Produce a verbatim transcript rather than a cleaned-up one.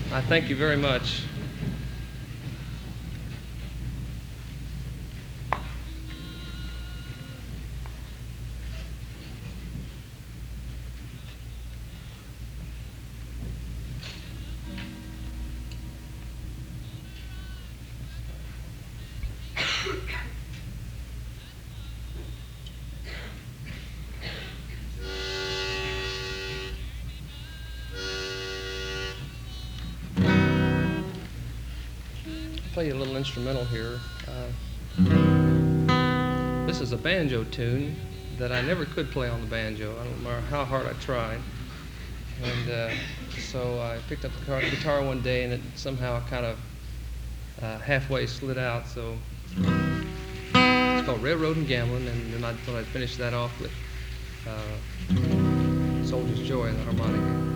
I thank you very much. Play you a little instrumental here. Uh, this is a banjo tune that I never could play on the banjo. I don't matter how hard I tried. And uh, so I picked up the guitar, guitar one day, and it somehow kind of uh, halfway slid out. So it's called Railroad and Gambling, and then I thought I'd finish that off with uh, Soldier's Joy and the harmonica.